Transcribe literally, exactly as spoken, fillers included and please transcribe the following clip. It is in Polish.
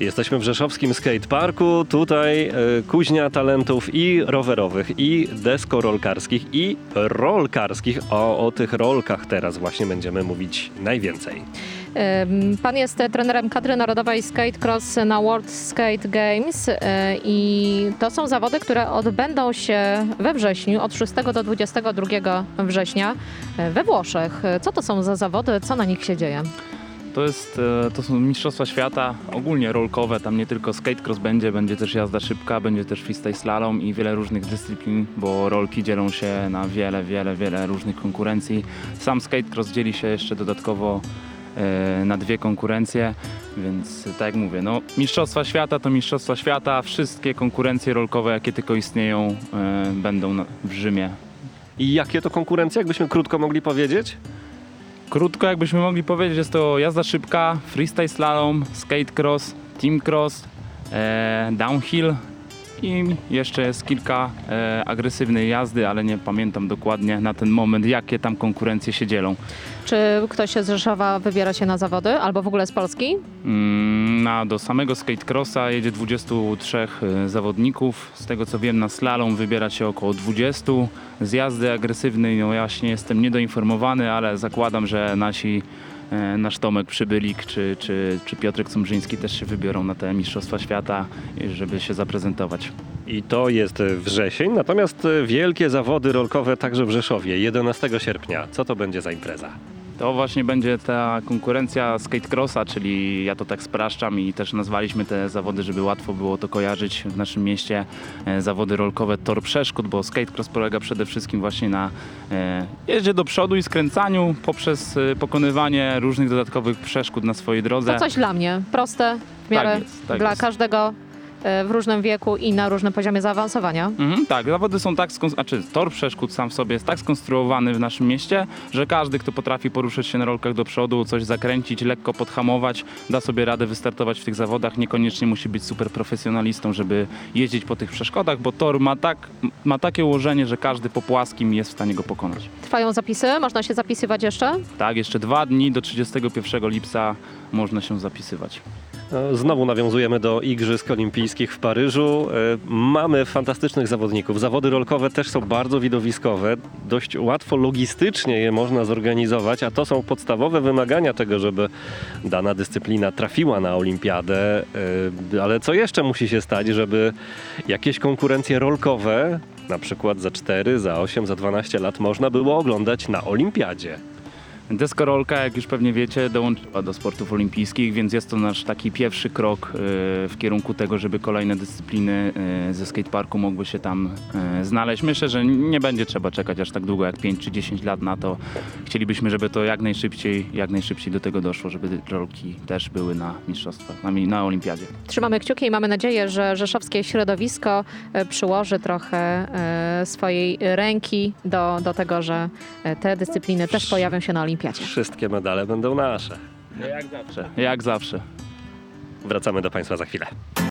Jesteśmy w rzeszowskim skateparku. Tutaj e, kuźnia talentów i rowerowych, i deskorolkarskich, i rolkarskich. O, o tych rolkach teraz właśnie będziemy mówić najwięcej. Pan jest trenerem kadry narodowej Skate Cross na World Skate Games i to są zawody, które odbędą się we wrześniu od szóstego do dwudziestego drugiego września we Włoszech. Co to są za zawody? Co na nich się dzieje? To, jest, to są mistrzostwa świata, ogólnie rolkowe, tam nie tylko skate cross będzie, będzie też jazda szybka, będzie też freestyle slalom i wiele różnych dyscyplin, bo rolki dzielą się na wiele, wiele, wiele różnych konkurencji. Sam skate cross dzieli się jeszcze dodatkowo e, na dwie konkurencje, więc tak jak mówię, no mistrzostwa świata to mistrzostwa świata, wszystkie konkurencje rolkowe jakie tylko istnieją e, będą na, w Rzymie. I jakie to konkurencje, jakbyśmy krótko mogli powiedzieć? Krótko jakbyśmy mogli powiedzieć, jest to jazda szybka, freestyle slalom, skate cross, team cross, e, downhill i jeszcze jest kilka e, agresywnej jazdy, ale nie pamiętam dokładnie na ten moment, jakie tam konkurencje się dzielą. Czy ktoś z Rzeszowa wybiera się na zawody albo w ogóle z Polski? Mm, na, do samego skate crossa jedzie dwudziestu trzech e, zawodników, z tego co wiem na slalom wybiera się około dwudziestu. Z jazdy agresywnej no ja właśnie jestem niedoinformowany, ale zakładam, że nasi e, nasz Tomek Przybylik czy, czy, czy Piotrek Cumrzyński też się wybiorą na te Mistrzostwa Świata, żeby się zaprezentować. I to jest wrzesień, natomiast wielkie zawody rolkowe także w Rzeszowie, jedenastego sierpnia. Co to będzie za impreza? To właśnie będzie ta konkurencja skate crossa, czyli ja to tak spraszczam i też nazwaliśmy te zawody, żeby łatwo było to kojarzyć w naszym mieście. E, zawody rolkowe tor przeszkód, bo skate cross polega przede wszystkim właśnie na e, jeździe do przodu i skręcaniu poprzez e, pokonywanie różnych dodatkowych przeszkód na swojej drodze. To coś dla mnie, proste w miarę Tak jest, tak dla jest. każdego w różnym wieku i na różnym poziomie zaawansowania. Mhm, tak, zawody są tak, skon- znaczy tor przeszkód sam w sobie jest tak skonstruowany w naszym mieście, że każdy, kto potrafi poruszać się na rolkach do przodu, coś zakręcić, lekko podhamować, da sobie radę wystartować w tych zawodach. Niekoniecznie musi być super profesjonalistą, żeby jeździć po tych przeszkodach, bo tor ma, tak, ma takie ułożenie, że każdy po płaskim jest w stanie go pokonać. Trwają zapisy? Można się zapisywać jeszcze? Tak, jeszcze dwa dni do trzydziestego pierwszego lipca można się zapisywać. No, znowu nawiązujemy do Igrzysk Olimpijskich w Paryżu. E, Mamy fantastycznych zawodników. Zawody rolkowe też są bardzo widowiskowe. Dość łatwo logistycznie je można zorganizować, a to są podstawowe wymagania tego, żeby dana dyscyplina trafiła na olimpiadę. E, Ale co jeszcze musi się stać, żeby jakieś konkurencje rolkowe, na przykład za cztery, za osiem, za dwanaście lat można było oglądać na olimpiadzie? Deskorolka, jak już pewnie wiecie, dołączyła do sportów olimpijskich, więc jest to nasz taki pierwszy krok y, w kierunku tego, żeby kolejne dyscypliny y, ze skateparku mogły się tam y, znaleźć. Myślę, że nie będzie trzeba czekać aż tak długo jak pięć czy dziesięć lat na to. Chcielibyśmy, żeby to jak najszybciej, jak najszybciej do tego doszło, żeby rolki też były na mistrzostwach, na, na olimpiadzie. Trzymamy kciuki i mamy nadzieję, że rzeszowskie środowisko e, przyłoży trochę e, swojej ręki do, do tego, że e, te dyscypliny też pojawią się na olimpiadzie. Wszystkie medale będą nasze. Jak zawsze. Jak zawsze. Wracamy do Państwa za chwilę.